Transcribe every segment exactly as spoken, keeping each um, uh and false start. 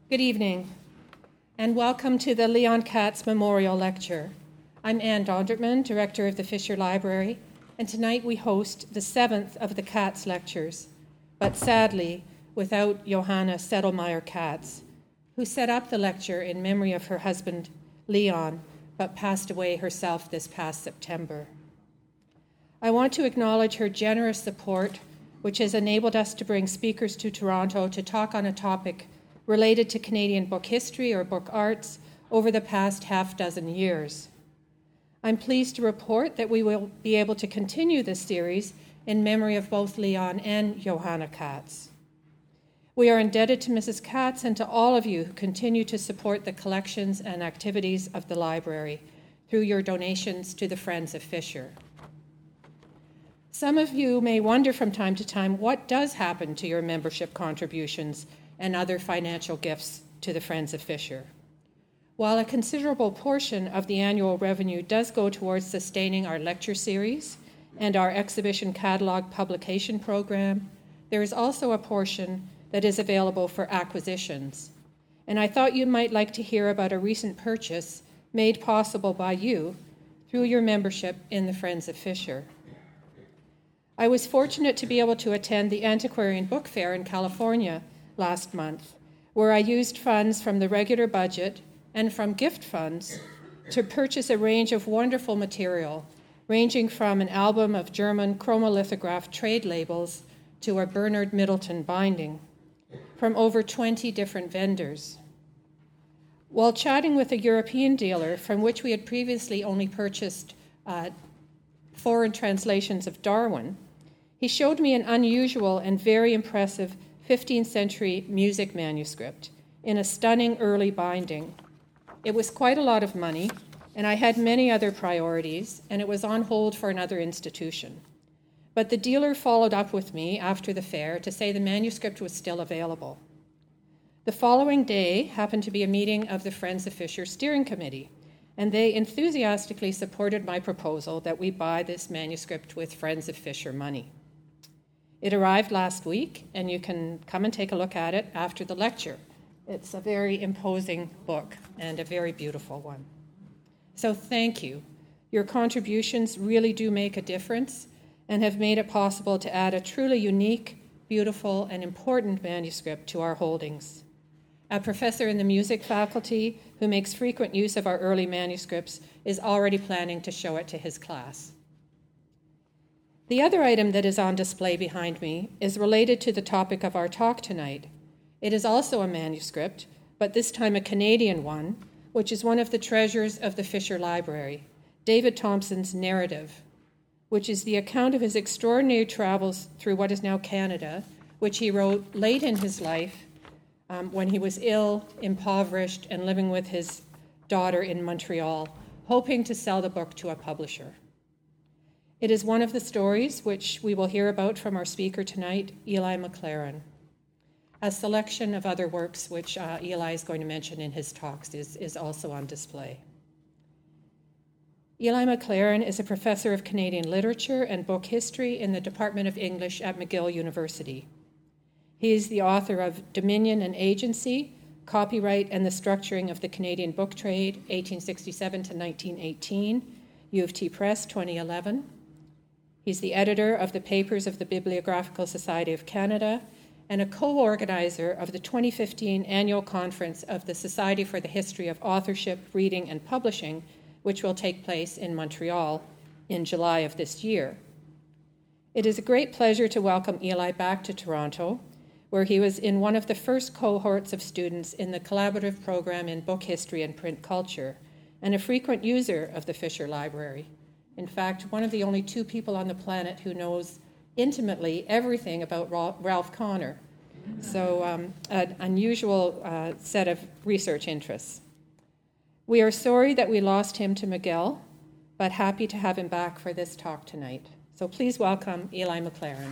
Good evening, and welcome to the Leon Katz Memorial Lecture. I'm Anne Donderman, Director of the Fisher Library, and tonight we host the seventh of the Katz Lectures, but sadly without Johanna Sedlmayr Katz, who set up the lecture in memory of her husband, Leon, but passed away herself this past September. I want to acknowledge her generous support, which has enabled us to bring speakers to Toronto to talk on a topic related to Canadian book history or book arts over the past half dozen years. I'm pleased to report that we will be able to continue this series in memory of both Leon and Johanna Katz. We are indebted to Missus Katz and to all of you who continue to support the collections and activities of the library through your donations to the Friends of Fisher. Some of you may wonder from time to time what does happen to your membership contributions and other financial gifts to the Friends of Fisher. While a considerable portion of the annual revenue does go towards sustaining our lecture series and our exhibition catalog publication program, there is also a portion that is available for acquisitions. And I thought you might like to hear about a recent purchase made possible by you through your membership in the Friends of Fisher. I was fortunate to be able to attend the Antiquarian Book Fair in California last month, where I used funds from the regular budget and from gift funds to purchase a range of wonderful material, ranging from an album of German chromolithographed trade labels to a Bernard Middleton binding, from over twenty different vendors. While chatting with a European dealer from which we had previously only purchased uh, foreign translations of Darwin, he showed me an unusual and very impressive fifteenth century music manuscript in a stunning early binding. It was quite a lot of money, and I had many other priorities, and it was on hold for another institution. But the dealer followed up with me after the fair to say the manuscript was still available. The following day happened to be a meeting of the Friends of Fisher Steering Committee, and they enthusiastically supported my proposal that we buy this manuscript with Friends of Fisher money. It arrived last week, and you can come and take a look at it after the lecture. It's a very imposing book and a very beautiful one. So thank you. Your contributions really do make a difference and have made it possible to add a truly unique, beautiful, and important manuscript to our holdings. A professor in the music faculty who makes frequent use of our early manuscripts is already planning to show it to his class. The other item that is on display behind me is related to the topic of our talk tonight. It is also a manuscript, but this time a Canadian one, which is one of the treasures of the Fisher Library, David Thompson's Narrative, which is the account of his extraordinary travels through what is now Canada, which he wrote late in his life um, when he was ill, impoverished, and living with his daughter in Montreal, hoping to sell the book to a publisher. It is one of the stories which we will hear about from our speaker tonight, Eli McLaren. A selection of other works which uh, Eli is going to mention in his talks is, is also on display. Eli McLaren is a professor of Canadian literature and book history in the Department of English at McGill University. He is the author of Dominion and Agency, Copyright and the Structuring of the Canadian Book Trade, eighteen sixty-seven to nineteen eighteen, U of T Press, twenty eleven. He's the editor of the Papers of the Bibliographical Society of Canada and a co-organizer of the twenty fifteen annual conference of the Society for the History of Authorship, Reading, and Publishing, which will take place in Montreal in July of this year. It is a great pleasure to welcome Eli back to Toronto, where he was in one of the first cohorts of students in the collaborative program in book history and print culture, and a frequent user of the Fisher Library. In fact, one of the only two people on the planet who knows intimately everything about Ralph Connor. So um, an unusual uh, set of research interests. We are sorry that we lost him to McGill, but happy to have him back for this talk tonight. So please welcome Eli McLaren.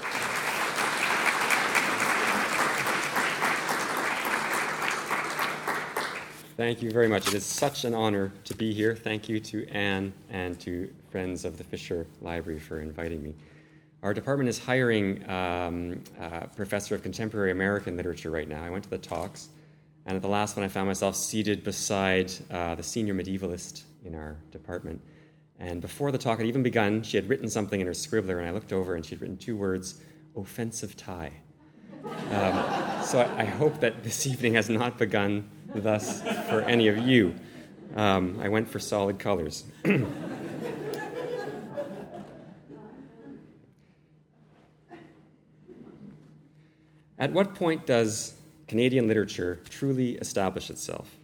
Thank you very much. It is such an honor to be here. Thank you to Anne and to Friends of the Fisher Library for inviting me. Our department is hiring um, a professor of contemporary American literature right now. I went to the talks, And at the last one, I found myself seated beside uh, the senior medievalist in our department. And before the talk had even begun, she had written something in her scribbler, and I looked over, and she'd written two words, offensive tie. Um, so I, I hope that this evening has not begun thus for any of you. Um, I went for solid colors. At what point does Canadian literature truly establish itself?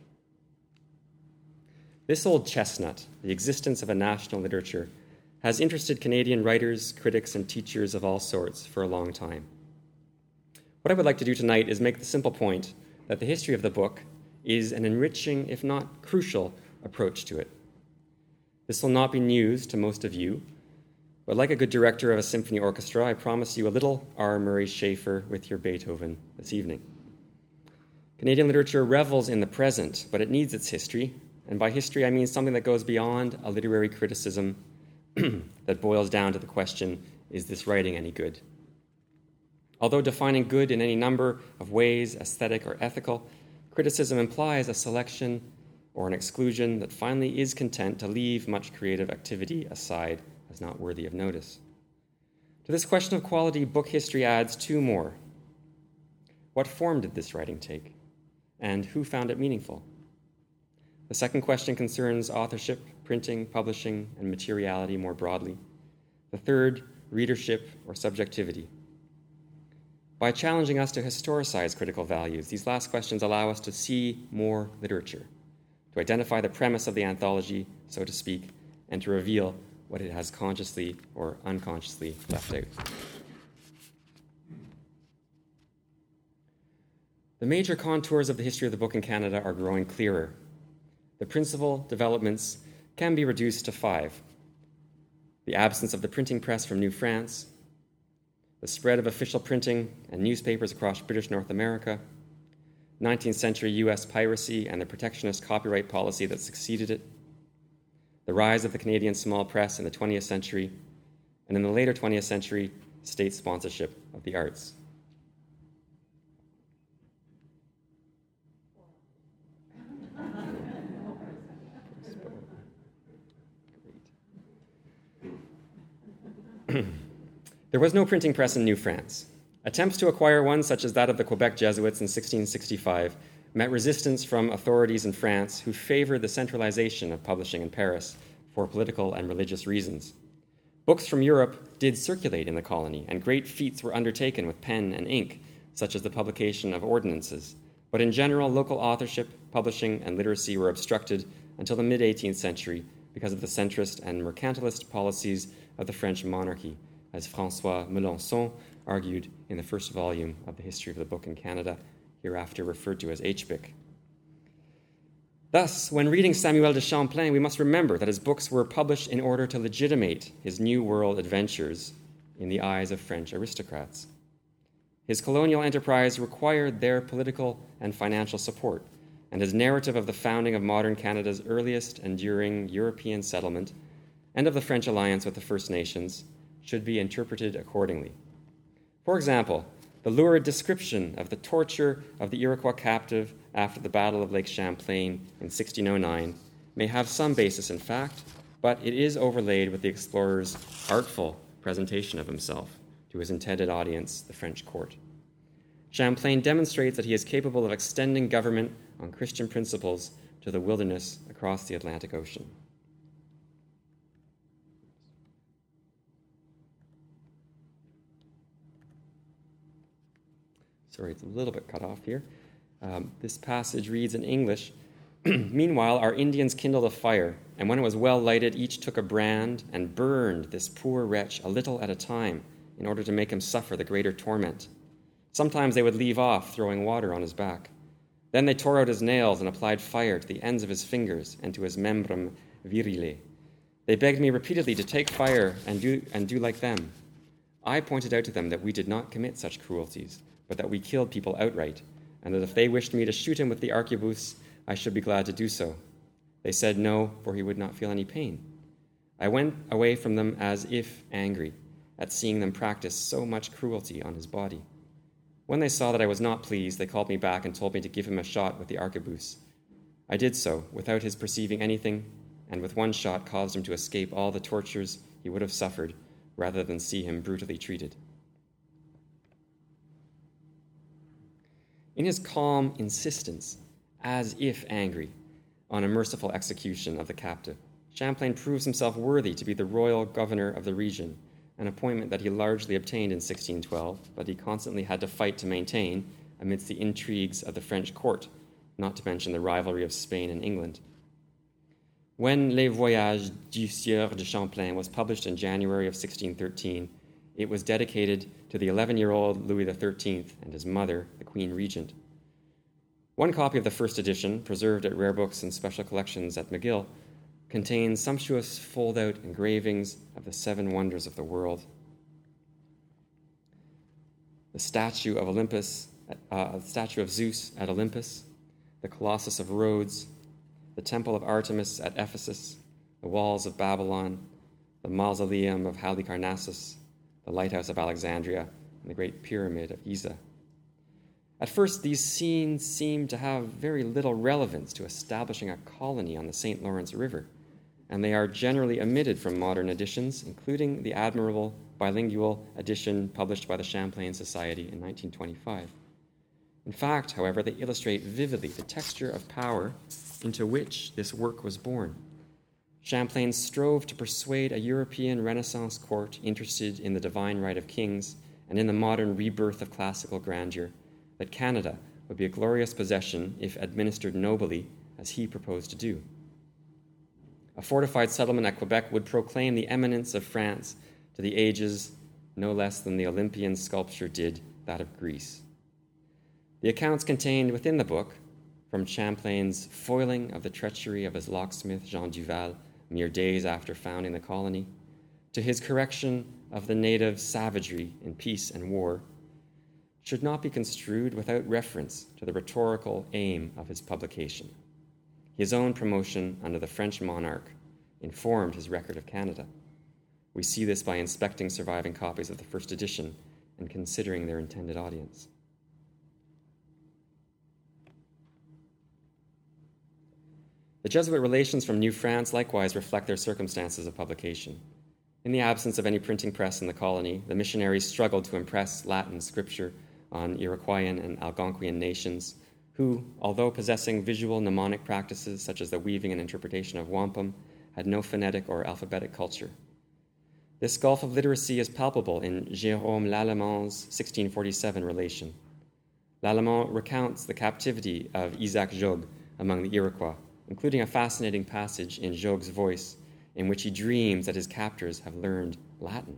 This old chestnut, the existence of a national literature, has interested Canadian writers, critics, and teachers of all sorts for a long time. What I would like to do tonight is make the simple point that the history of the book is an enriching, if not crucial, approach to it. This will not be news to most of you, but like a good director of a symphony orchestra, I promise you a little R. Murray Schafer with your Beethoven this evening. Canadian literature revels in the present, but it needs its history, and by history I mean something that goes beyond a literary criticism that boils down to the question, is this writing any good? Although defining good in any number of ways, aesthetic or ethical, criticism implies a selection or an exclusion that finally is content to leave much creative activity aside as not worthy of notice. To this question of quality, book history adds two more. What form did this writing take? And who found it meaningful? The second question concerns authorship, printing, publishing, and materiality more broadly. The third, readership or subjectivity. By challenging us to historicize critical values, these last questions allow us to see more literature, to identify the premise of the anthology, so to speak, and to reveal what it has consciously or unconsciously left out. The major contours of the history of the book in Canada are growing clearer. The principal developments can be reduced to five. The absence of the printing press from New France, the spread of official printing and newspapers across British North America, nineteenth century U S piracy and the protectionist copyright policy that succeeded it, the rise of the Canadian small press in the twentieth century, and in the later twentieth century, state sponsorship of the arts. There was no printing press in New France. Attempts to acquire one, such as that of the Quebec Jesuits in sixteen sixty-five, met resistance from authorities in France who favored the centralization of publishing in Paris for political and religious reasons. Books from Europe did circulate in the colony, and great feats were undertaken with pen and ink, such as the publication of ordinances. But in general, local authorship, publishing, and literacy were obstructed until the mid-eighteenth century because of the centrist and mercantilist policies of the French monarchy, as François Melançon argued in the first volume of the History of the Book in Canada, hereafter referred to as H B I C. Thus, when reading Samuel de Champlain, we must remember that his books were published in order to legitimate his New World adventures in the eyes of French aristocrats. His colonial enterprise required their political and financial support, and his narrative of the founding of modern Canada's earliest enduring European settlement and of the French alliance with the First Nations should be interpreted accordingly. For example, the lurid description of the torture of the Iroquois captive after the Battle of Lake Champlain in sixteen oh nine may have some basis in fact, but it is overlaid with the explorer's artful presentation of himself to his intended audience, the French court. Champlain demonstrates that he is capable of extending government on Christian principles to the wilderness across the Atlantic Ocean. Sorry, it's a little bit cut off here. Um, this passage reads in English, "Meanwhile, our Indians kindled a fire, and when it was well lighted, each took a brand and burned this poor wretch a little at a time in order to make him suffer the greater torment. Sometimes they would leave off, throwing water on his back. Then they tore out his nails and applied fire to the ends of his fingers and to his membrum virile. They begged me repeatedly to take fire and do, and do like them. I pointed out to them that we did not commit such cruelties, but that we killed people outright, and that if they wished me to shoot him with the arquebus, I should be glad to do so. They said no, for he would not feel any pain. I went away from them as if angry at seeing them practice so much cruelty on his body. When they saw that I was not pleased, they called me back and told me to give him a shot with the arquebuse. I did so, without his perceiving anything, and with one shot caused him to escape all the tortures he would have suffered rather than see him brutally treated. In his calm insistence, as if angry, on a merciful execution of the captive, Champlain proves himself worthy to be the royal governor of the region, an appointment that he largely obtained in sixteen twelve, but he constantly had to fight to maintain amidst the intrigues of the French court, not to mention the rivalry of Spain and England. When Les Voyages du Sieur de Champlain was published in January of sixteen thirteen, it was dedicated to the eleven-year-old Louis the thirteenth and his mother, the Queen Regent. One copy of the first edition, preserved at Rare Books and Special Collections at McGill, contains sumptuous fold-out engravings of the seven wonders of the world. The statue of Olympus, uh, the statue of Zeus at Olympus, the Colossus of Rhodes, the Temple of Artemis at Ephesus, the walls of Babylon, the Mausoleum of Halicarnassus, the Lighthouse of Alexandria, and the Great Pyramid of Giza. At first, these scenes seemed to have very little relevance to establishing a colony on the Saint Lawrence River, and they are generally omitted from modern editions, including the admirable bilingual edition published by the Champlain Society in nineteen twenty-five. In fact, however, they illustrate vividly the texture of power into which this work was born. Champlain strove to persuade a European Renaissance court interested in the divine right of kings and in the modern rebirth of classical grandeur that Canada would be a glorious possession if administered nobly, as he proposed to do. A fortified settlement at Quebec would proclaim the eminence of France to the ages no less than the Olympian sculpture did that of Greece. The accounts contained within the book, from Champlain's foiling of the treachery of his locksmith Jean Duval mere days after founding the colony, to his correction of the native savagery in peace and war, should not be construed without reference to the rhetorical aim of his publication. His own promotion under the French monarch informed his record of Canada. We see this by inspecting surviving copies of the first edition and considering their intended audience. The Jesuit relations from New France likewise reflect their circumstances of publication. In the absence of any printing press in the colony, the missionaries struggled to impress Latin scripture on Iroquoian and Algonquian nations who, although possessing visual mnemonic practices such as the weaving and interpretation of wampum, had no phonetic or alphabetic culture. This gulf of literacy is palpable in Jérôme Lallemant's sixteen forty-seven relation. Lallemand recounts the captivity of Isaac Jogues among the Iroquois, including a fascinating passage in Jogues' voice in which he dreams that his captors have learned Latin.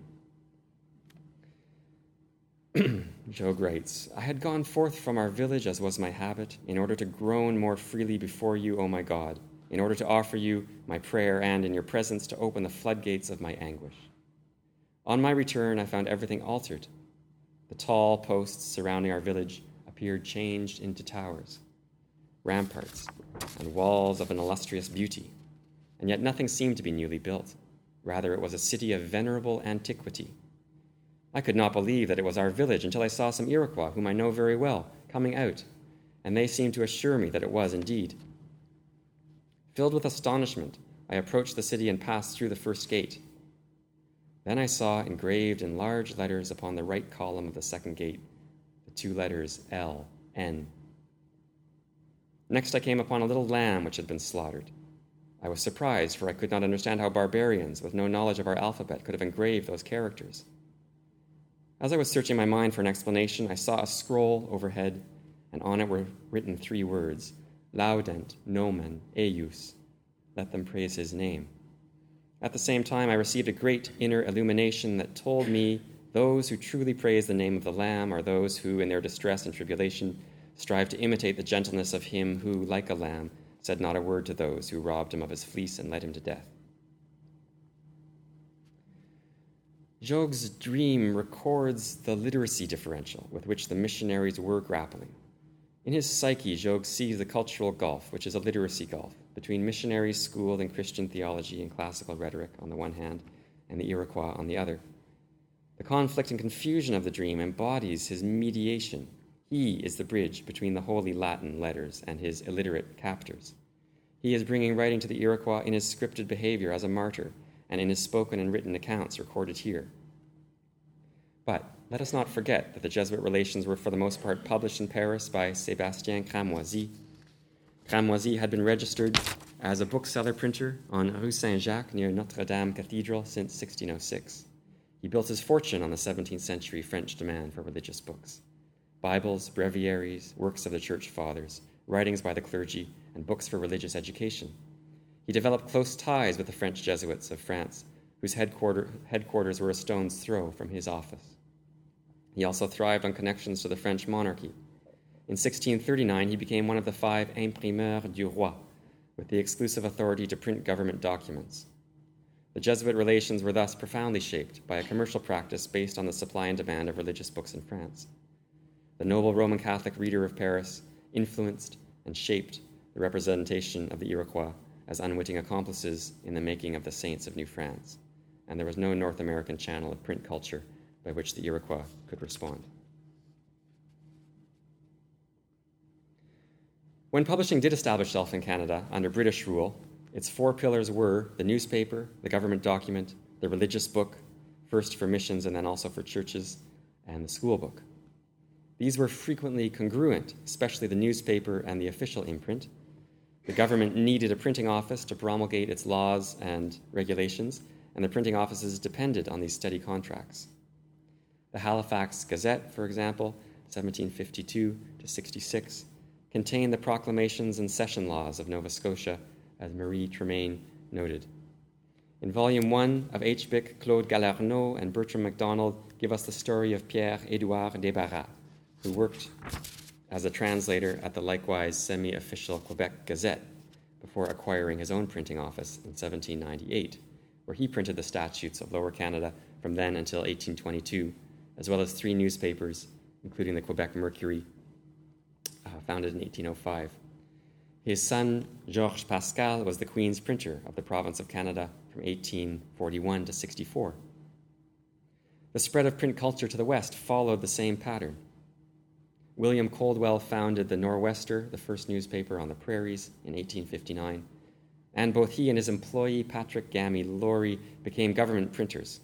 Jogues writes, "I had gone forth from our village as was my habit, in order to groan more freely before you, O my God, in order to offer you my prayer and, in your presence, to open the floodgates of my anguish. On my return, I found everything altered. The tall posts surrounding our village appeared changed into towers, ramparts, and walls of an illustrious beauty, and yet nothing seemed to be newly built. Rather, it was a city of venerable antiquity. I could not believe that it was our village until I saw some Iroquois, whom I know very well, coming out, and they seemed to assure me that it was indeed. Filled with astonishment, I approached the city and passed through the first gate. Then I saw engraved in large letters upon the right column of the second gate the two letters L, N. Next I came upon a little lamb which had been slaughtered. I was surprised, for I could not understand how barbarians, with no knowledge of our alphabet, could have engraved those characters. As I was searching my mind for an explanation, I saw a scroll overhead, and on it were written three words, Laudent nomen eius, let them praise his name. At the same time, I received a great inner illumination that told me those who truly praise the name of the Lamb are those who, in their distress and tribulation, strive to imitate the gentleness of him who, like a lamb, said not a word to those who robbed him of his fleece and led him to death. Jogues' dream records the literacy differential with which the missionaries were grappling. In his psyche, Jogues sees the cultural gulf, which is a literacy gulf, between missionaries schooled in Christian theology and classical rhetoric on the one hand, and the Iroquois on the other. The conflict and confusion of the dream embodies his mediation He is the bridge between the holy Latin letters and his illiterate captors. He is bringing writing to the Iroquois in his scripted behavior as a martyr and in his spoken and written accounts recorded here. But let us not forget that the Jesuit relations were for the most part published in Paris by Sébastien Cramoisy. Cramoisy had been registered as a bookseller printer on Rue Saint-Jacques near Notre-Dame Cathedral since sixteen oh six. He built his fortune on the seventeenth century French demand for religious books. Bibles, breviaries, works of the Church Fathers, writings by the clergy, and books for religious education. He developed close ties with the French Jesuits of France, whose headquarter, headquarters were a stone's throw from his office. He also thrived on connections to the French monarchy. In sixteen thirty-nine, he became one of the five imprimeurs du roi, with the exclusive authority to print government documents. The Jesuit relations were thus profoundly shaped by a commercial practice based on the supply and demand of religious books in France. The noble Roman Catholic reader of Paris influenced and shaped the representation of the Iroquois as unwitting accomplices in the making of the saints of New France, and there was no North American channel of print culture by which the Iroquois could respond. When publishing did establish itself in Canada under British rule, its four pillars were the newspaper, the government document, the religious book, first for missions and then also for churches, and the school book. These were frequently congruent, especially the newspaper and the official imprint. The government needed a printing office to promulgate its laws and regulations, and the printing offices depended on these steady contracts. The Halifax Gazette, for example, seventeen fifty-two to sixty-six, contained the proclamations and session laws of Nova Scotia, as Marie Tremaine noted. In Volume one of H. Bick, Claude Galarneau and Bertram MacDonald give us the story of Pierre-Édouard Desbarras, who worked as a translator at the likewise semi-official Quebec Gazette before acquiring his own printing office in seventeen ninety-eight, where he printed the statutes of Lower Canada from then until eighteen twenty-two, as well as three newspapers, including the Quebec Mercury, uh, founded in eighteen oh five. His son, Georges Pascal, was the Queen's printer of the province of Canada from eighteen forty-one to sixty-four. The spread of print culture to the west followed the same pattern. William Coldwell founded the Nor'Wester, the first newspaper on the prairies, in eighteen fifty-nine, and both he and his employee, Patrick Gammy Laurie, became government printers.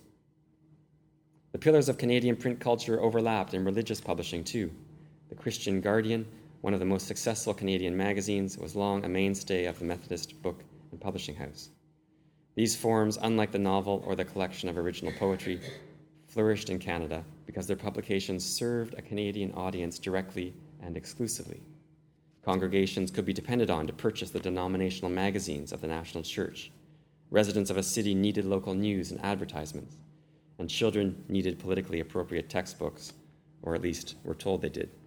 The pillars of Canadian print culture overlapped in religious publishing, too. The Christian Guardian, one of the most successful Canadian magazines, was long a mainstay of the Methodist Book and Publishing House. These forms, unlike the novel or the collection of original poetry, flourished in Canada because their publications served a Canadian audience directly and exclusively. Congregations could be depended on to purchase the denominational magazines of the national church. Residents of a city needed local news and advertisements, and children needed politically appropriate textbooks, or at least were told they did.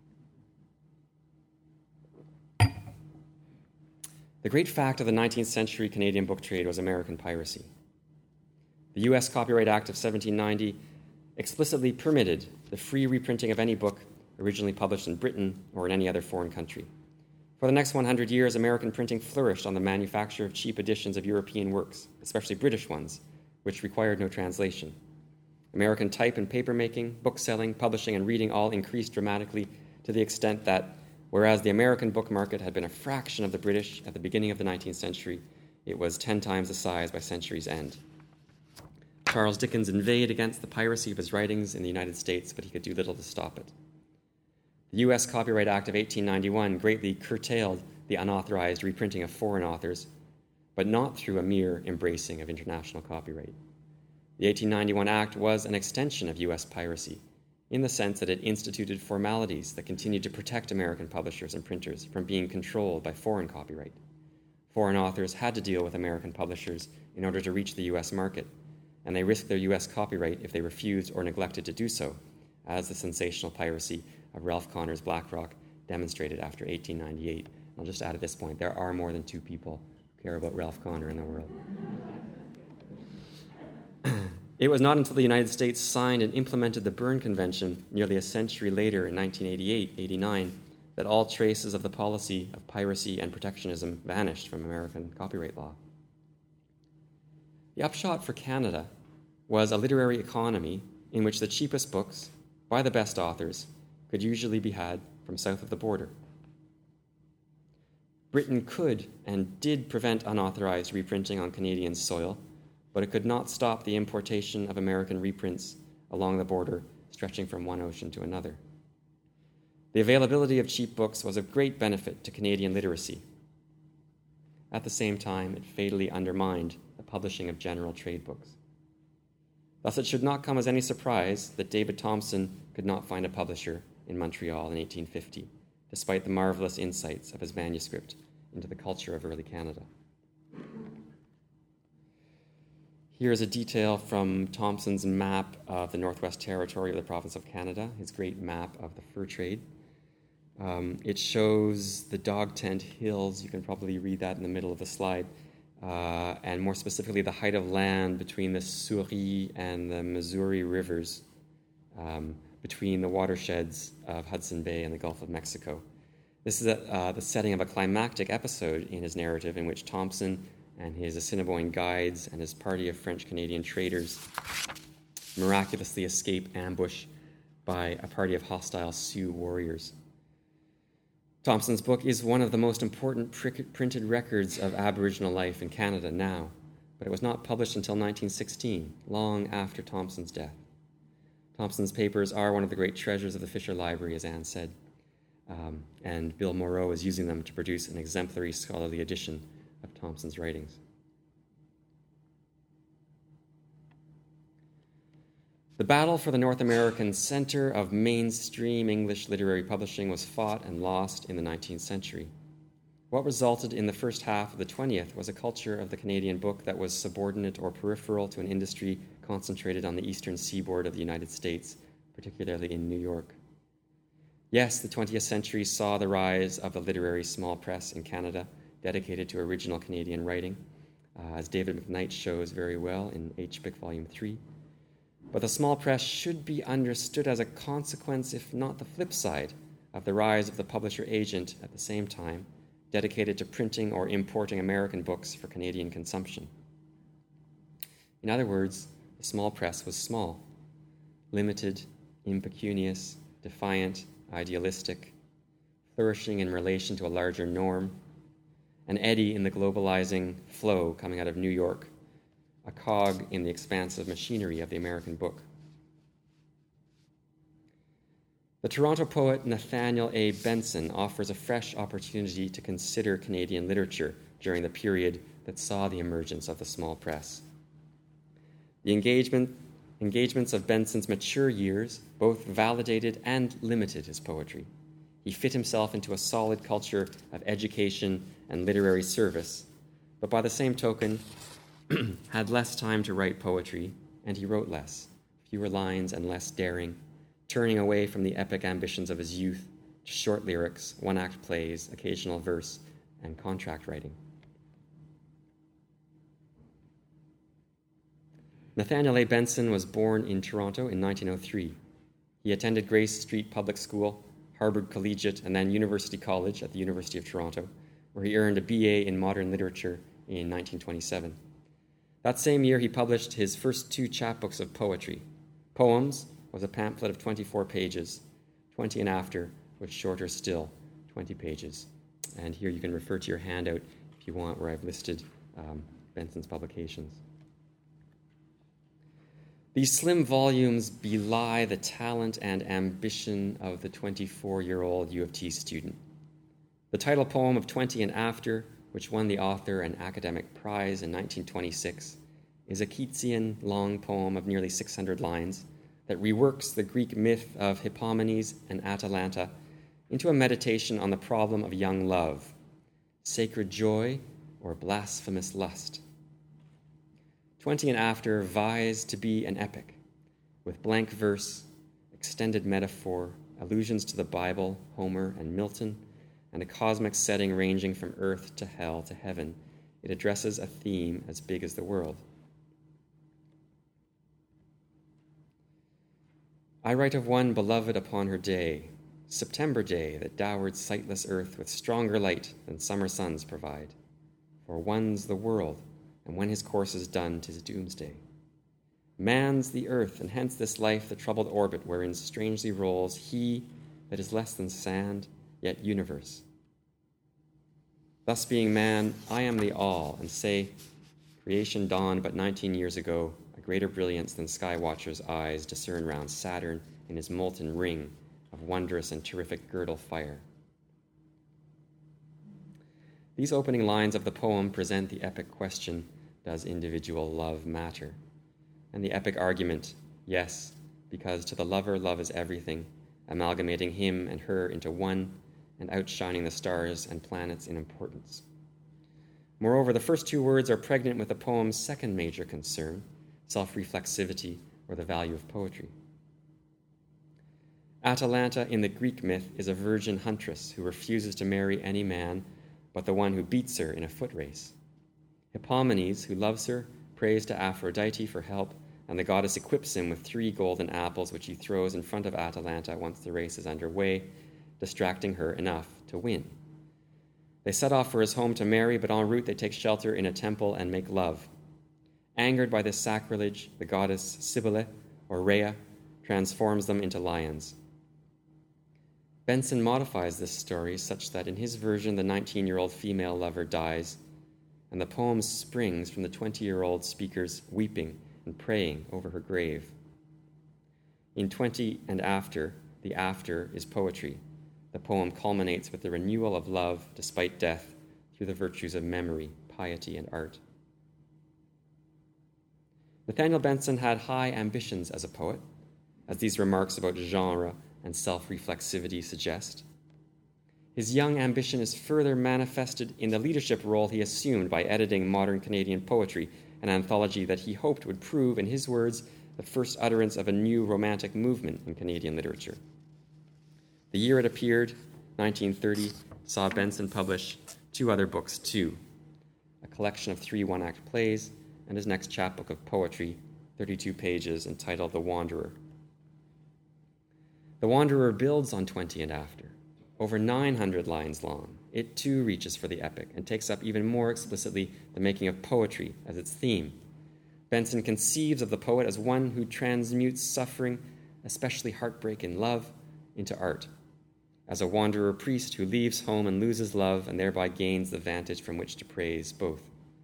The great fact of the nineteenth century Canadian book trade was American piracy. The U S Copyright Act of seventeen ninety explicitly permitted the free reprinting of any book originally published in Britain or in any other foreign country. For the next one hundred years, American printing flourished on the manufacture of cheap editions of European works, especially British ones, which required no translation. American type and papermaking, bookselling, publishing, and reading all increased dramatically to the extent that, whereas the American book market had been a fraction of the British at the beginning of the nineteenth century, it was ten times the size by century's end. Charles Dickens inveighed against the piracy of his writings in the United States, but he could do little to stop it. The U S Copyright Act of eighteen ninety-one greatly curtailed the unauthorized reprinting of foreign authors, but not through a mere embracing of international copyright. The eighteen ninety-one Act was an extension of U S piracy, in the sense that it instituted formalities that continued to protect American publishers and printers from being controlled by foreign copyright. Foreign authors had to deal with American publishers in order to reach the U S market, and they risked their U S copyright if they refused or neglected to do so, as the sensational piracy of Ralph Connor's Black Rock demonstrated after eighteen ninety-eight. I'll just add at this point, there are more than two people who care about Ralph Connor in the world. It was not until the United States signed and implemented the Berne Convention nearly a century later in nineteen eighty-eight eighty-nine that all traces of the policy of piracy and protectionism vanished from American copyright law. The upshot for Canada was a literary economy in which the cheapest books, by the best authors, could usually be had from south of the border. Britain could and did prevent unauthorized reprinting on Canadian soil, but it could not stop the importation of American reprints along the border, stretching from one ocean to another. The availability of cheap books was of great benefit to Canadian literacy. At the same time, it fatally undermined the publishing of general trade books. Thus, it should not come as any surprise that David Thompson could not find a publisher in Montreal in eighteen fifty, despite the marvelous insights of his manuscript into the culture of early Canada. Here is a detail from Thompson's map of the Northwest Territory of the province of Canada, his great map of the fur trade. Um, it shows the Dog Tent Hills. You can probably read that in the middle of the slide. Uh, and more specifically, the height of land between the Souris and the Missouri rivers, um, between the watersheds of Hudson Bay and the Gulf of Mexico. This is a, uh, the setting of a climactic episode in his narrative in which Thompson and his Assiniboine guides and his party of French-Canadian traders miraculously escape ambush by a party of hostile Sioux warriors. Thompson's book is one of the most important printed records of Aboriginal life in Canada now, but it was not published until nineteen sixteen, long after Thompson's death. Thompson's papers are one of the great treasures of the Fisher Library, as Anne said, um, and Bill Moreau is using them to produce an exemplary scholarly edition of Thompson's writings. The battle for the North American center of mainstream English literary publishing was fought and lost in the nineteenth century. What resulted in the first half of the twentieth was a culture of the Canadian book that was subordinate or peripheral to an industry concentrated on the eastern seaboard of the United States, particularly in New York. Yes, the twentieth century saw the rise of the literary small press in Canada, dedicated to original Canadian writing, uh, as David McKnight shows very well in H. Bick Volume three. But the small press should be understood as a consequence, if not the flip side, of the rise of the publisher agent at the same time, dedicated to printing or importing American books for Canadian consumption. In other words, the small press was small, limited, impecunious, defiant, idealistic, flourishing in relation to a larger norm, an eddy in the globalizing flow coming out of New York, a cog in the expansive machinery of the American book. The Toronto poet Nathaniel A. Benson offers a fresh opportunity to consider Canadian literature during the period that saw the emergence of the small press. The engagement, engagements of Benson's mature years both validated and limited his poetry. He fit himself into a solid culture of education and literary service, but by the same token, had less time to write poetry, and he wrote less, fewer lines and less daring, turning away from the epic ambitions of his youth to short lyrics, one-act plays, occasional verse, and contract writing. Nathaniel A. Benson was born in Toronto in nineteen oh three. He attended Grace Street Public School, Harvard Collegiate, and then University College at the University of Toronto, where he earned a B A in Modern Literature in nineteen twenty-seven. That same year, he published his first two chapbooks of poetry. Poems was a pamphlet of twenty-four pages. Twenty and After was shorter still, twenty pages. And here you can refer to your handout if you want, where I've listed um, Benson's publications. These slim volumes belie the talent and ambition of the twenty-four-year-old U of T student. The title poem of Twenty and After, which won the author an academic prize in nineteen twenty-six, is a Keatsian long poem of nearly six hundred lines that reworks the Greek myth of Hippomenes and Atalanta into a meditation on the problem of young love, sacred joy or blasphemous lust. Twenty and After vies to be an epic, with blank verse, extended metaphor, allusions to the Bible, Homer, and Milton, and a cosmic setting ranging from earth to hell to heaven. It addresses a theme as big as the world. I write of one beloved upon her day, September day that dowered sightless earth with stronger light than summer suns provide. For one's the world, and when his course is done, 'tis doomsday. Man's the earth, and hence this life the troubled orbit wherein strangely rolls he, that is less than sand, yet universe. Thus being man, I am the all, and say, creation dawned but nineteen years ago, a greater brilliance than skywatchers' eyes discern round Saturn in his molten ring of wondrous and terrific girdle fire. These opening lines of the poem present the epic question, does individual love matter? And the epic argument, yes, because to the lover love is everything, amalgamating him and her into one and outshining the stars and planets in importance. Moreover, the first two words are pregnant with the poem's second major concern, self-reflexivity, or the value of poetry. Atalanta in the Greek myth is a virgin huntress who refuses to marry any man but the one who beats her in a foot race. Hippomenes, who loves her, prays to Aphrodite for help, and the goddess equips him with three golden apples which he throws in front of Atalanta once the race is underway, distracting her enough to win. They set off for his home to marry, but en route they take shelter in a temple and make love. Angered by this sacrilege, the goddess Cybele, or Rhea, transforms them into lions. Benson modifies this story such that in his version the nineteen-year-old female lover dies, and the poem springs from the twenty-year-old speaker's weeping and praying over her grave. In Twenty and After, the after is poetry. The poem culminates with the renewal of love despite death through the virtues of memory, piety, and art. Nathaniel Benson had high ambitions as a poet, as these remarks about genre and self-reflexivity suggest. His young ambition is further manifested in the leadership role he assumed by editing Modern Canadian Poetry, an anthology that he hoped would prove, in his words, the first utterance of a new romantic movement in Canadian literature. The year it appeared, nineteen thirty, saw Benson publish two other books too, a collection of three one-act plays and his next chapbook of poetry, thirty-two pages, entitled The Wanderer. The Wanderer builds on Twenty and After. Over nine hundred lines long, it too reaches for the epic and takes up even more explicitly the making of poetry as its theme. Benson conceives of the poet as one who transmutes suffering, especially heartbreak in love, into art, as a wanderer priest who leaves home and loses love and thereby gains the vantage from which to praise both.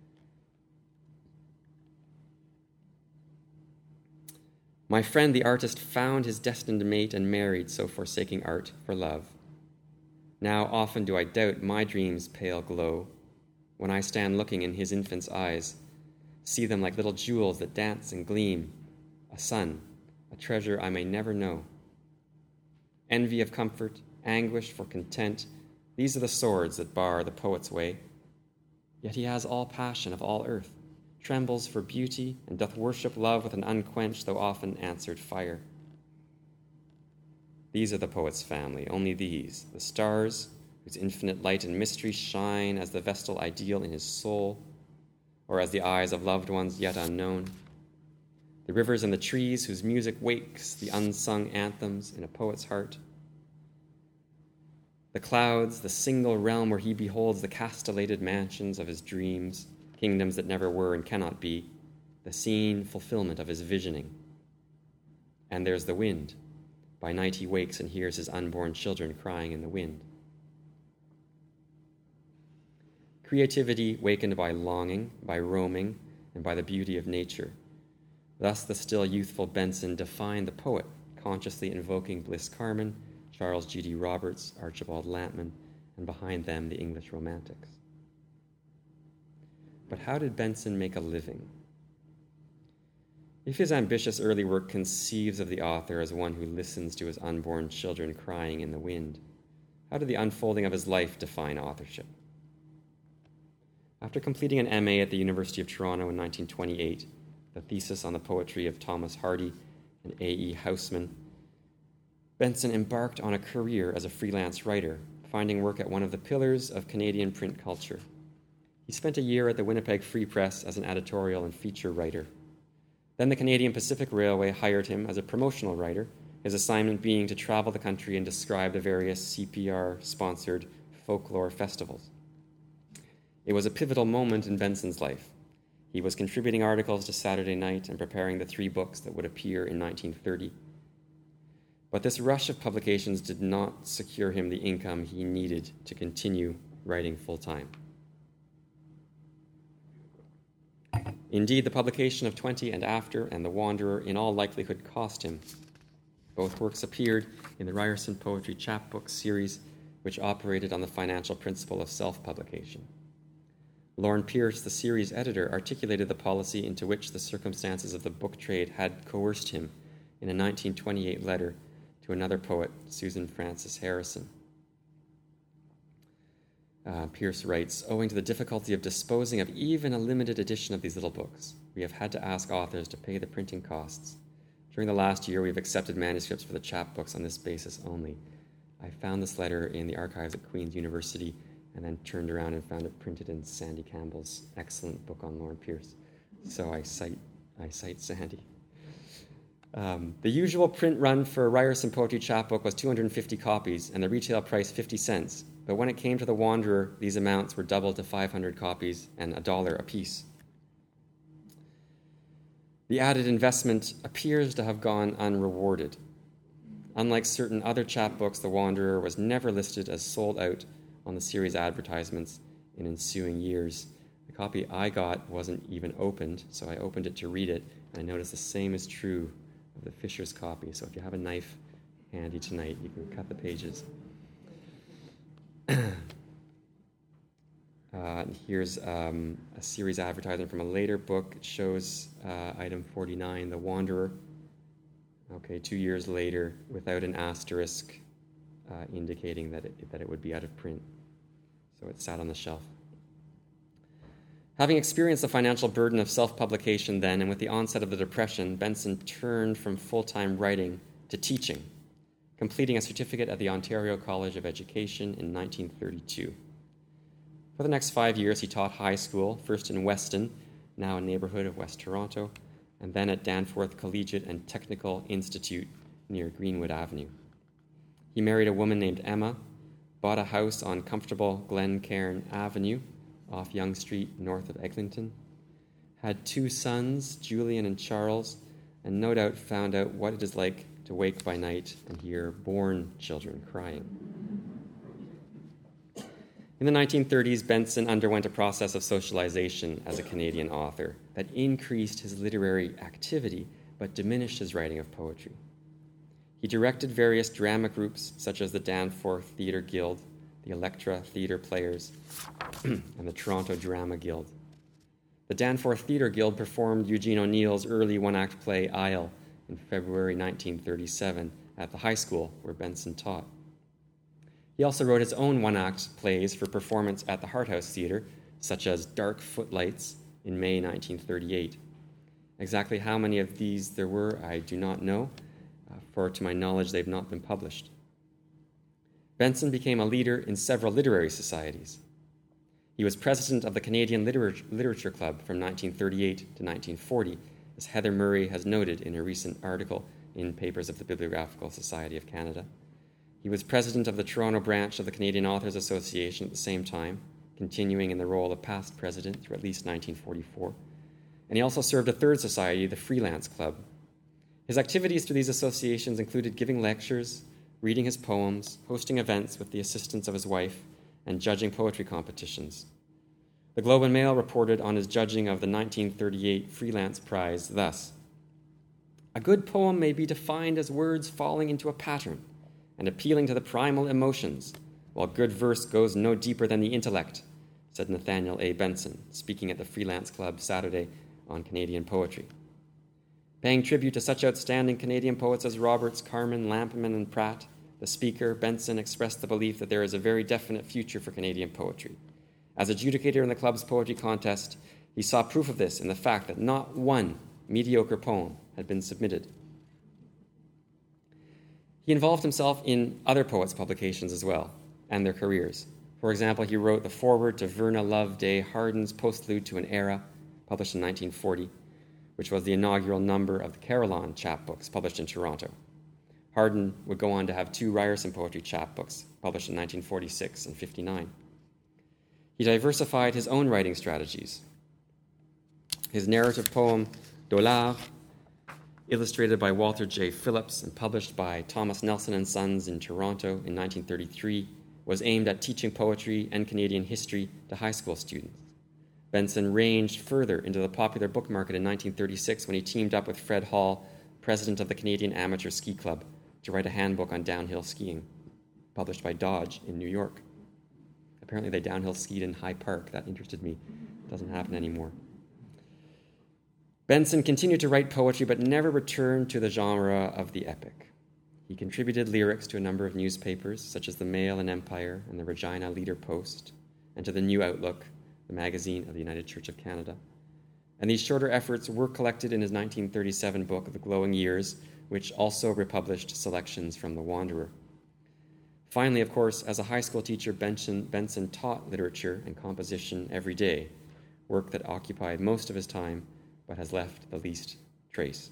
My friend the artist found his destined mate and married, so forsaking art for love. Now often do I doubt my dream's pale glow, when I stand looking in his infant's eyes, see them like little jewels that dance and gleam, a son, a treasure I may never know. Envy of comfort, anguish for content, these are the swords that bar the poet's way. Yet he has all passion of all earth, trembles for beauty, and doth worship love with an unquenched though often answered fire. These are the poet's family, only these, the stars, whose infinite light and mystery shine as the vestal ideal in his soul, or as the eyes of loved ones yet unknown. The rivers and the trees, whose music wakes the unsung anthems in a poet's heart. The clouds, the single realm where he beholds the castellated mansions of his dreams, kingdoms that never were and cannot be, the seen fulfillment of his visioning. And there's the wind. By night he wakes and hears his unborn children crying in the wind. Creativity wakened by longing, by roaming, and by the beauty of nature. Thus the still youthful Benson defined the poet, consciously invoking Bliss Carman, Charles G D Roberts, Archibald Lampman, and behind them the English Romantics. But how did Benson make a living? If his ambitious early work conceives of the author as one who listens to his unborn children crying in the wind, how did the unfolding of his life define authorship? After completing an M A at the University of Toronto in nineteen twenty-eight, the thesis on the poetry of Thomas Hardy and A E Housman, Benson embarked on a career as a freelance writer, finding work at one of the pillars of Canadian print culture. He spent a year at the Winnipeg Free Press as an editorial and feature writer. Then the Canadian Pacific Railway hired him as a promotional writer, his assignment being to travel the country and describe the various C P R-sponsored folklore festivals. It was a pivotal moment in Benson's life. He was contributing articles to Saturday Night and preparing the three books that would appear in nineteen thirty. But this rush of publications did not secure him the income he needed to continue writing full-time. Indeed, the publication of Twenty and After and The Wanderer in all likelihood cost him. Both works appeared in the Ryerson Poetry Chapbook series, which operated on the financial principle of self-publication. Lorne Pierce, the series editor, articulated the policy into which the circumstances of the book trade had coerced him in a nineteen twenty-eight letter to another poet, Susan Frances Harrison. Uh, Pierce writes, "Owing to the difficulty of disposing of even a limited edition of these little books, we have had to ask authors to pay the printing costs. During the last year, we have accepted manuscripts for the chapbooks on this basis only." I found this letter in the archives at Queen's University and then turned around and found it printed in Sandy Campbell's excellent book on Lorne Pierce. So I cite, I cite Sandy. Um, the usual print run for a Ryerson Poetry Chapbook was two hundred fifty copies and the retail price fifty cents. But when it came to The Wanderer, these amounts were doubled to five hundred copies and a dollar apiece. The added investment appears to have gone unrewarded. Unlike certain other chapbooks, The Wanderer was never listed as sold out on the series advertisements in ensuing years. The copy I got wasn't even opened, so I opened it to read it, and I noticed the same is true of the Fisher's copy. So if you have a knife handy tonight, you can cut the pages. Uh, here's um, a series advertisement from a later book. It shows uh, item forty-nine, The Wanderer. Okay, two years later, without an asterisk uh, indicating that it, that it would be out of print. So it sat on the shelf. Having experienced the financial burden of self-publication then, and with the onset of the Depression, Benson turned from full-time writing to teaching, completing a certificate at the Ontario College of Education in nineteen thirty-two. For the next five years, he taught high school, first in Weston, now a neighborhood of West Toronto, and then at Danforth Collegiate and Technical Institute near Greenwood Avenue. He married a woman named Emma, bought a house on comfortable Glencairn Avenue off Yonge Street north of Eglinton, had two sons, Julian and Charles, and no doubt found out what it is like to wake by night and hear born children crying. In the nineteen thirties, Benson underwent a process of socialization as a Canadian author that increased his literary activity but diminished his writing of poetry. He directed various drama groups such as the Danforth Theatre Guild, the Electra Theatre Players, and the Toronto Drama Guild. The Danforth Theatre Guild performed Eugene O'Neill's early one-act play Isle in February nineteen thirty-seven at the high school where Benson taught. He also wrote his own one-act plays for performance at the Harthouse Theatre, such as Dark Footlights in May nineteen thirty-eight. Exactly how many of these there were, I do not know, uh, for to my knowledge they've not been published. Benson became a leader in several literary societies. He was president of the Canadian Liter- Literature Club from nineteen thirty-eight to nineteen forty, as Heather Murray has noted in a recent article in Papers of the Bibliographical Society of Canada. He was president of the Toronto branch of the Canadian Authors Association at the same time, continuing in the role of past president through at least nineteen forty-four. And he also served a third society, the Freelance Club. His activities through these associations included giving lectures, reading his poems, hosting events with the assistance of his wife, and judging poetry competitions. The Globe and Mail reported on his judging of the nineteen thirty-eight Freelance Prize thus: "A good poem may be defined as words falling into a pattern and appealing to the primal emotions, while good verse goes no deeper than the intellect," said Nathaniel A. Benson, speaking at the Freelance Club Saturday on Canadian poetry. Paying tribute to such outstanding Canadian poets as Roberts, Carman, Lampman, and Pratt, the speaker, Benson, expressed the belief that there is a very definite future for Canadian poetry. As adjudicator in the club's poetry contest, he saw proof of this in the fact that not one mediocre poem had been submitted. He involved himself in other poets' publications as well, and their careers. For example, he wrote the foreword to Verna Loveday Harden's Postlude to an Era, published in nineteen forty, which was the inaugural number of the Carillon chapbooks, published in Toronto. Harden would go on to have two Ryerson Poetry chapbooks, published in nineteen forty-six and fifty-nine. He diversified his own writing strategies. His narrative poem, Dollard, illustrated by Walter J. Phillips and published by Thomas Nelson and Sons in Toronto in nineteen thirty-three, was aimed at teaching poetry and Canadian history to high school students. Benson ranged further into the popular book market in nineteen thirty-six when he teamed up with Fred Hall, president of the Canadian Amateur Ski Club, to write a handbook on downhill skiing, published by Dodge in New York. Apparently they downhill skied in High Park. That interested me. It doesn't happen anymore. Benson continued to write poetry but never returned to the genre of the epic. He contributed lyrics to a number of newspapers, such as the Mail and Empire and the Regina Leader Post, and to the New Outlook, the magazine of the United Church of Canada. And these shorter efforts were collected in his nineteen thirty-seven book, The Glowing Years, which also republished selections from The Wanderer. Finally, of course, as a high school teacher, Benson, Benson taught literature and composition every day, work that occupied most of his time but has left the least trace.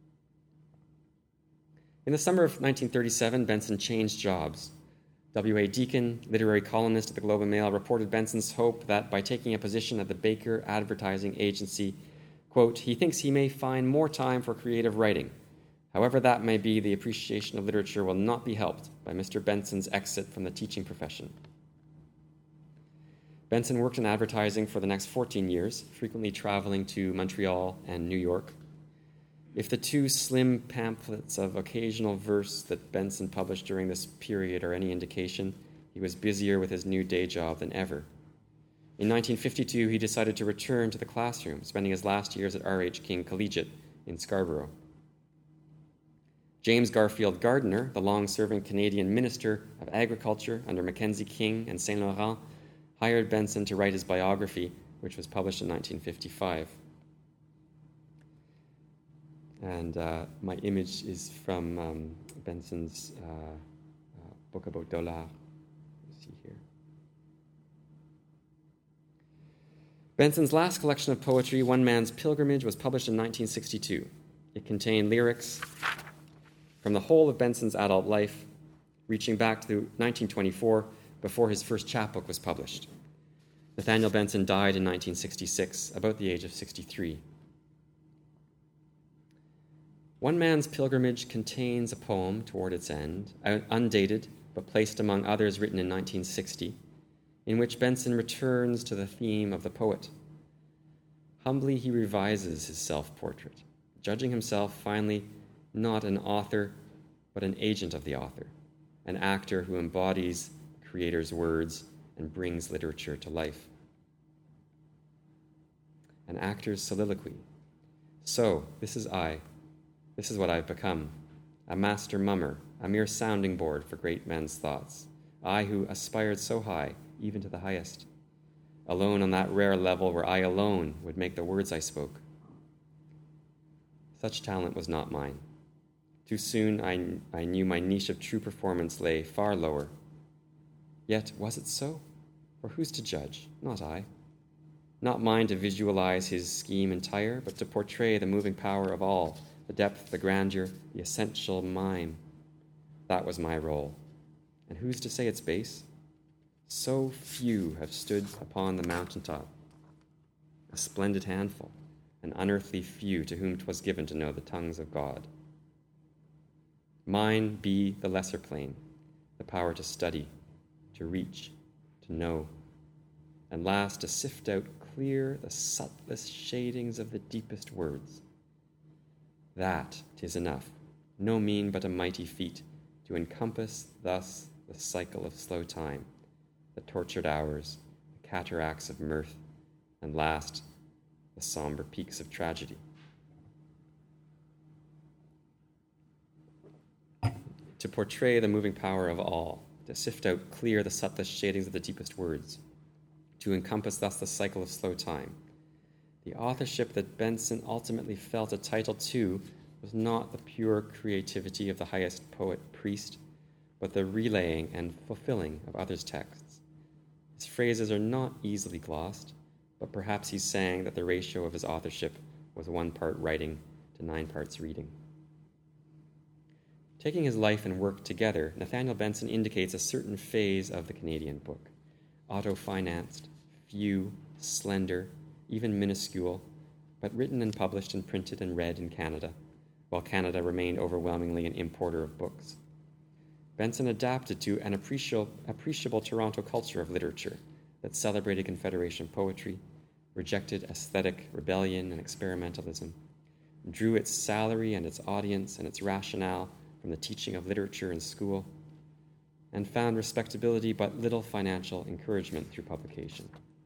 In the summer of nineteen thirty-seven, Benson changed jobs. W A Deacon, literary columnist at the Globe and Mail, reported Benson's hope that by taking a position at the Baker Advertising Agency, quote, he thinks he may find more time for creative writing. However that may be, the appreciation of literature will not be helped by Mister Benson's exit from the teaching profession. Benson worked in advertising for the next fourteen years, frequently traveling to Montreal and New York. If the two slim pamphlets of occasional verse that Benson published during this period are any indication, he was busier with his new day job than ever. In nineteen fifty-two, he decided to return to the classroom, spending his last years at R H King Collegiate in Scarborough. James Garfield Gardiner, the long-serving Canadian Minister of Agriculture under Mackenzie King and Saint Laurent, hired Benson to write his biography, which was published in nineteen fifty-five. And uh, my image is from um, Benson's uh, uh, book about Dollard. Let's see here. Benson's last collection of poetry, One Man's Pilgrimage, was published in nineteen sixty-two. It contained lyrics from the whole of Benson's adult life, reaching back to nineteen twenty-four, before his first chapbook was published. Nathaniel Benson died in nineteen sixty-six, about the age of sixty-three. One Man's Pilgrimage contains a poem toward its end, undated, but placed among others written in nineteen sixty, in which Benson returns to the theme of the poet. Humbly he revises his self-portrait, judging himself finally not an author, but an agent of the author, an actor who embodies the creator's words and brings literature to life. An actor's soliloquy. So, this is I. This is what I've become, a master mummer, a mere sounding board for great men's thoughts. I who aspired so high, even to the highest, alone on that rare level where I alone would make the words I spoke. Such talent was not mine. Too soon I, I knew my niche of true performance lay far lower. Yet was it so? Or who's to judge? Not I. Not mine to visualize his scheme entire, but to portray the moving power of all, the depth, the grandeur, the essential mime. That was my role. And who's to say its base? So few have stood upon the mountaintop. A splendid handful, an unearthly few to whom 'twas given to know the tongues of God. Mine be the lesser plane, the power to study, to reach, to know, and last to sift out clear the subtlest shadings of the deepest words. That 'tis enough, no mean but a mighty feat, to encompass thus the cycle of slow time, the tortured hours, the cataracts of mirth, and last, the somber peaks of tragedy. To portray the moving power of all, to sift out clear the subtlest shadings of the deepest words, to encompass thus the cycle of slow time. The authorship that Benson ultimately felt a title to was not the pure creativity of the highest poet-priest, but the relaying and fulfilling of others' texts. His phrases are not easily glossed, but perhaps he's saying that the ratio of his authorship was one part writing to nine parts reading. Taking his life and work together, Nathaniel Benson indicates a certain phase of the Canadian book, auto-financed, few, slender, even minuscule, but written and published and printed and read in Canada, while Canada remained overwhelmingly an importer of books. Benson adapted to an appreciable, appreciable Toronto culture of literature that celebrated Confederation poetry, rejected aesthetic rebellion and experimentalism, drew its salary and its audience and its rationale from the teaching of literature in school, and found respectability but little financial encouragement through publication.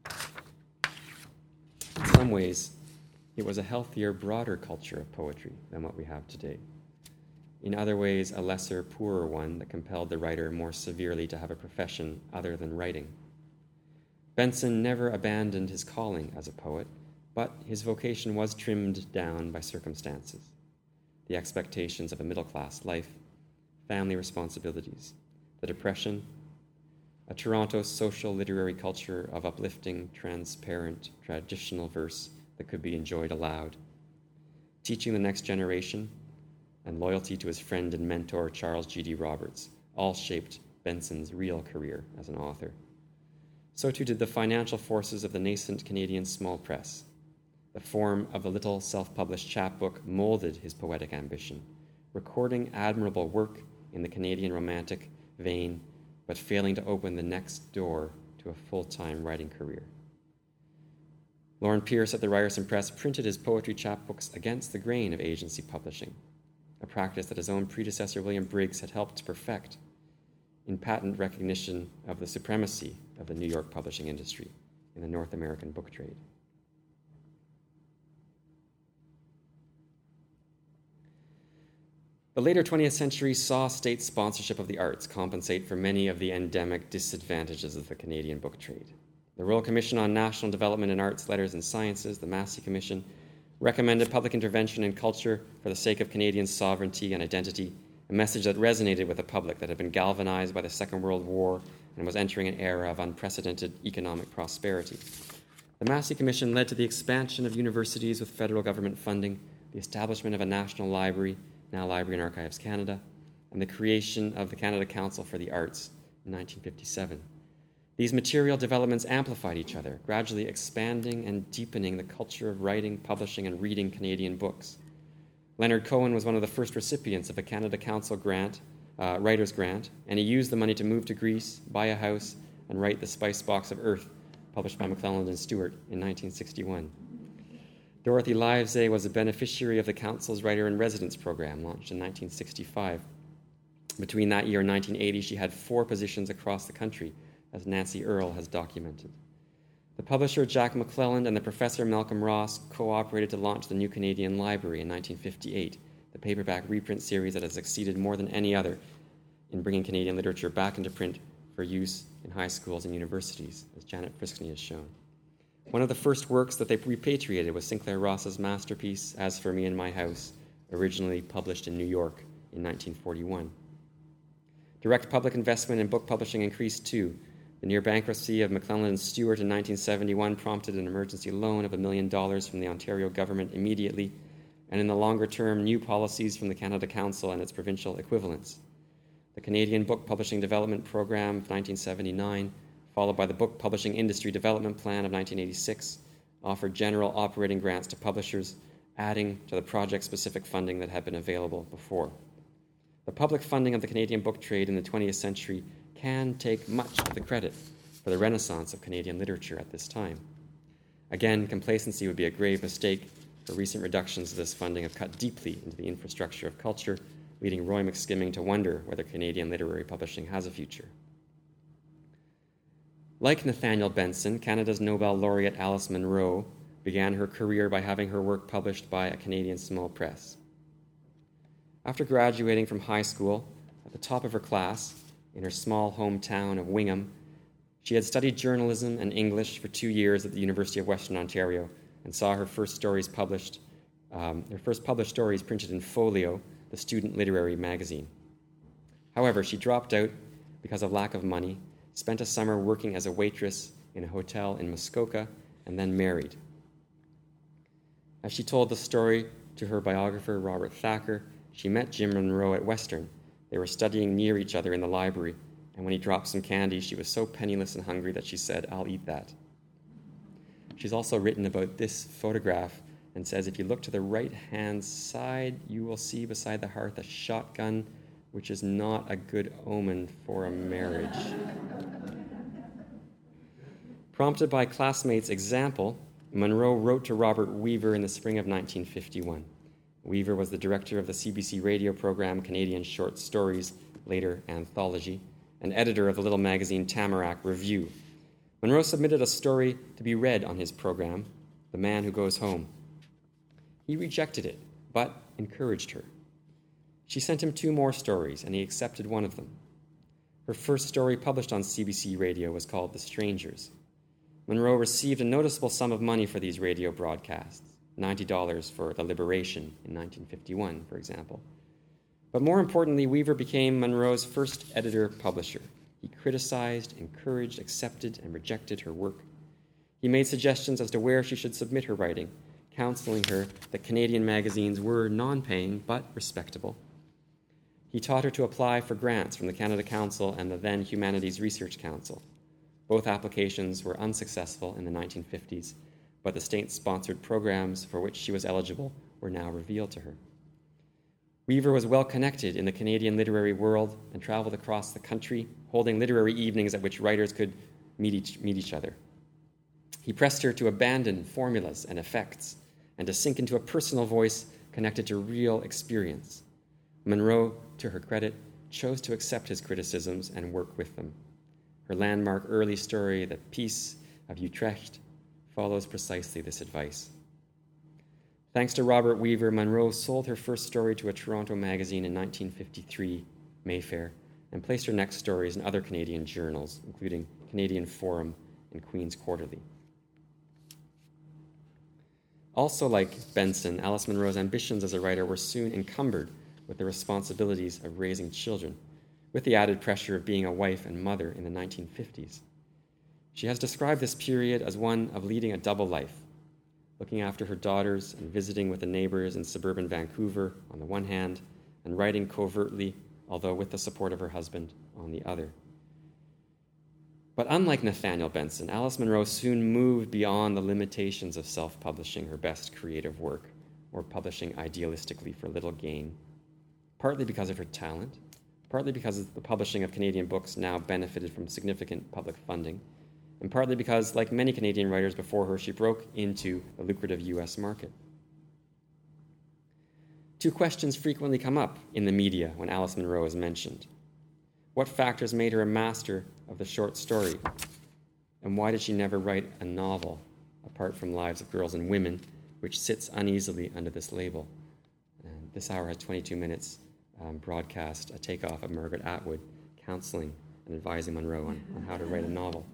In some ways, it was a healthier, broader culture of poetry than what we have today. In other ways, a lesser, poorer one that compelled the writer more severely to have a profession other than writing. Benson never abandoned his calling as a poet, but his vocation was trimmed down by circumstances, the expectations of a middle-class life, family responsibilities, the Depression, a Toronto social literary culture of uplifting, transparent, traditional verse that could be enjoyed aloud, teaching the next generation, and loyalty to his friend and mentor Charles G D Roberts, all shaped Benson's real career as an author. So too did the financial forces of the nascent Canadian small press. The form of the little self-published chapbook molded his poetic ambition, recording admirable work in the Canadian Romantic vein, but failing to open the next door to a full-time writing career. Lorne Pierce at the Ryerson Press printed his poetry chapbooks against the grain of agency publishing, a practice that his own predecessor William Briggs had helped to perfect in patent recognition of the supremacy of the New York publishing industry in the North American book trade. The later twentieth century saw state sponsorship of the arts compensate for many of the endemic disadvantages of the Canadian book trade. The Royal Commission on National Development in Arts, Letters and Sciences, the Massey Commission, recommended public intervention in culture for the sake of Canadian sovereignty and identity, a message that resonated with a public that had been galvanized by the Second World War and was entering an era of unprecedented economic prosperity. The Massey Commission led to the expansion of universities with federal government funding, the establishment of a national library, now Library and Archives Canada, and the creation of the Canada Council for the Arts in nineteen fifty-seven. These material developments amplified each other, gradually expanding and deepening the culture of writing, publishing, and reading Canadian books. Leonard Cohen was one of the first recipients of a Canada Council grant, uh, writer's grant, and he used the money to move to Greece, buy a house, and write The Spice Box of Earth, published by McClelland and Stewart in nineteen sixty-one. Dorothy Livesay was a beneficiary of the Council's Writer-in-Residence program, launched in nineteen sixty-five. Between that year and nineteen eighty, she had four positions across the country, as Nancy Earle has documented. The publisher Jack McClelland and the professor Malcolm Ross cooperated to launch the New Canadian Library in nineteen fifty-eight, the paperback reprint series that has succeeded more than any other in bringing Canadian literature back into print for use in high schools and universities, as Janet Friskney has shown. One of the first works that they repatriated was Sinclair Ross's masterpiece, As for Me and My House, originally published in New York in nineteen forty-one. Direct public investment in book publishing increased too. The near bankruptcy of McClelland and Stewart in nineteen seventy-one prompted an emergency loan of a million dollars from the Ontario government immediately, and in the longer term, new policies from the Canada Council and its provincial equivalents. The Canadian Book Publishing Development Program of nineteen seventy-nine, followed by the Book Publishing Industry Development Plan of nineteen eighty-six, offered general operating grants to publishers, adding to the project-specific funding that had been available before. The public funding of the Canadian book trade in the twentieth century can take much of the credit for the renaissance of Canadian literature at this time. Again, complacency would be a grave mistake, for recent reductions of this funding have cut deeply into the infrastructure of culture, leading Roy McSkimming to wonder whether Canadian literary publishing has a future. Like Nathaniel Benson, Canada's Nobel laureate Alice Munro began her career by having her work published by a Canadian small press. After graduating from high school at the top of her class in her small hometown of Wingham, she had studied journalism and English for two years at the University of Western Ontario and saw her first stories published, um, her first published stories printed in Folio, the student literary magazine. However, she dropped out because of lack of money, spent a summer working as a waitress in a hotel in Muskoka, and then married. As she told the story to her biographer, Robert Thacker, she met Jim Munro at Western. They were studying near each other in the library, and when he dropped some candy, she was so penniless and hungry that she said, "I'll eat that." She's also written about this photograph and says, if you look to the right-hand side, you will see beside the hearth a shotgun, which is not a good omen for a marriage. Prompted by classmates' example, Munro wrote to Robert Weaver in the spring of nineteen fifty-one. Weaver was the director of the C B C radio program Canadian Short Stories, later Anthology, and editor of the little magazine Tamarack Review. Munro submitted a story to be read on his program, The Man Who Goes Home. He rejected it, but encouraged her. She sent him two more stories, and he accepted one of them. Her first story published on C B C Radio was called The Strangers. Munro received a noticeable sum of money for these radio broadcasts, ninety dollars for The Liberation in nineteen fifty-one, for example. But more importantly, Weaver became Munro's first editor-publisher. He criticized, encouraged, accepted, and rejected her work. He made suggestions as to where she should submit her writing, counseling her that Canadian magazines were non-paying but respectable. He taught her to apply for grants from the Canada Council and the then Humanities Research Council. Both applications were unsuccessful in the nineteen fifties, but the state-sponsored programs for which she was eligible were now revealed to her. Weaver was well connected in the Canadian literary world and traveled across the country, holding literary evenings at which writers could meet each, meet each other. He pressed her to abandon formulas and effects and to sink into a personal voice connected to real experience. Munro, to her credit, chose to accept his criticisms and work with them. Her landmark early story, The Peace of Utrecht, follows precisely this advice. Thanks to Robert Weaver, Munro sold her first story to a Toronto magazine in nineteen fifty-three, Mayfair, and placed her next stories in other Canadian journals, including Canadian Forum and Queen's Quarterly. Also like Benson, Alice Munro's ambitions as a writer were soon encumbered with the responsibilities of raising children, with the added pressure of being a wife and mother in the nineteen fifties. She has described this period as one of leading a double life, looking after her daughters and visiting with the neighbors in suburban Vancouver on the one hand, and writing covertly, although with the support of her husband, on the other. But unlike Nathaniel Benson, Alice Munro soon moved beyond the limitations of self-publishing her best creative work, or publishing idealistically for little gain, partly because of her talent, partly because the publishing of Canadian books now benefited from significant public funding, and partly because, like many Canadian writers before her, she broke into the lucrative U S market. Two questions frequently come up in the media when Alice Munro is mentioned. What factors made her a master of the short story? And why did she never write a novel, apart from Lives of Girls and Women, which sits uneasily under this label? And this hour has twenty-two minutes um, broadcast, a takeoff of Margaret Atwood counseling and advising Munro on, on how to write a novel.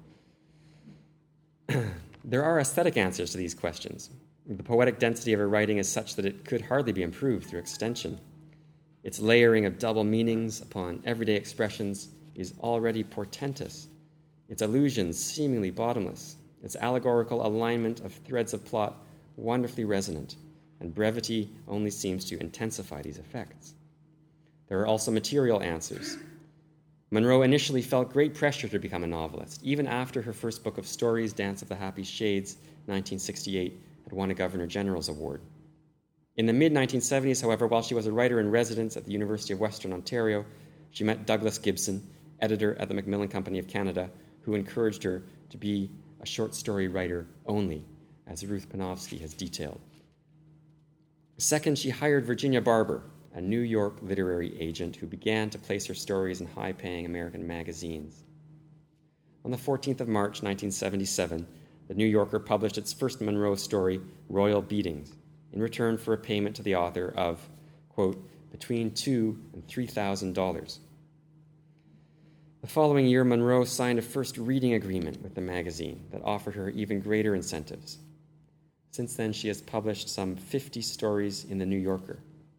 There are aesthetic answers to these questions. The poetic density of her writing is such that it could hardly be improved through extension. Its layering of double meanings upon everyday expressions is already portentous, its allusions seemingly bottomless, its allegorical alignment of threads of plot wonderfully resonant, and brevity only seems to intensify these effects. There are also material answers. Munro initially felt great pressure to become a novelist, even after her first book of stories, Dance of the Happy Shades, nineteen sixty-eight, had won a Governor General's Award. In the mid nineteen seventies, however, while she was a writer in residence at the University of Western Ontario, she met Douglas Gibson, editor at the Macmillan Company of Canada, who encouraged her to be a short story writer only, as Ruth Panofsky has detailed. Second, she hired Virginia Barber, a New York literary agent who began to place her stories in high-paying American magazines. On the fourteenth of March, nineteen seventy-seven, the New Yorker published its first Munro story, Royal Beatings, in return for a payment to the author of, quote, between two and three thousand dollars. The following year, Munro signed a first reading agreement with the magazine that offered her even greater incentives. Since then, she has published some fifty stories in the New Yorker.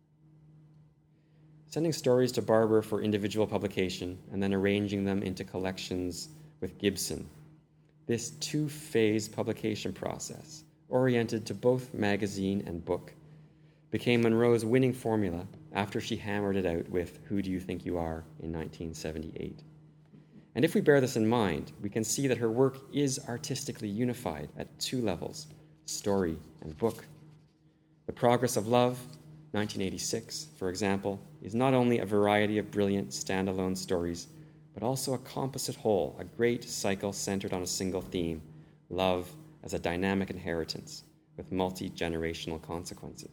Sending stories to Barber for individual publication and then arranging them into collections with Gibson. This two-phase publication process, oriented to both magazine and book, became Munro's winning formula after she hammered it out with Who Do You Think You Are in nineteen seventy-eight. And if we bear this in mind, we can see that her work is artistically unified at two levels, story and book. The Progress of Love, nineteen eighty-six, for example, is not only a variety of brilliant standalone stories, but also a composite whole, a great cycle centered on a single theme, love as a dynamic inheritance with multi-generational consequences.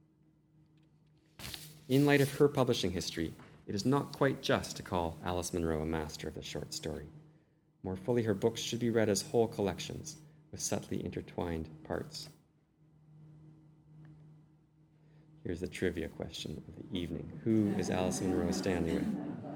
In light of her publishing history, it is not quite just to call Alice Munro a master of the short story. More fully, her books should be read as whole collections with subtly intertwined parts. Here's the trivia question of the evening. Who is Alice Munro standing with?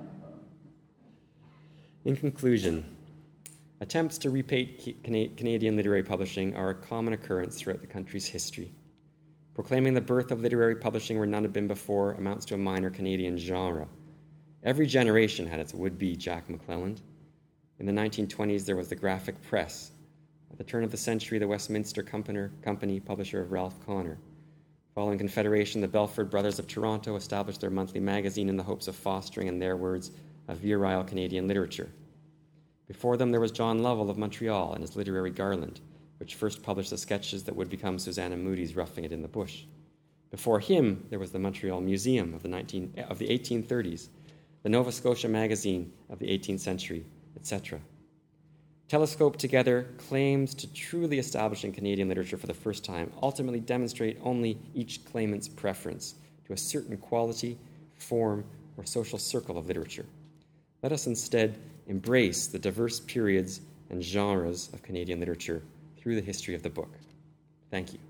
In conclusion, attempts to repaint Canadian literary publishing are a common occurrence throughout the country's history. Proclaiming the birth of literary publishing where none had been before amounts to a minor Canadian genre. Every generation had its would-be Jack McClelland. In the nineteen twenties, there was the graphic press. At the turn of the century, the Westminster Company, publisher of Ralph Connor. Following Confederation, the Belford Brothers of Toronto established their monthly magazine in the hopes of fostering, in their words, a virile Canadian literature. Before them, there was John Lovell of Montreal and his literary Garland, which first published the sketches that would become Susanna Moody's Roughing It in the Bush. Before him, there was the Montreal Museum of the, nineteen, of the eighteen thirties, the Nova Scotia Magazine of the eighteenth century, et cetera. Telescope together, claims to truly establishing Canadian literature for the first time ultimately demonstrate only each claimant's preference to a certain quality, form, or social circle of literature. Let us instead embrace the diverse periods and genres of Canadian literature through the history of the book. Thank you.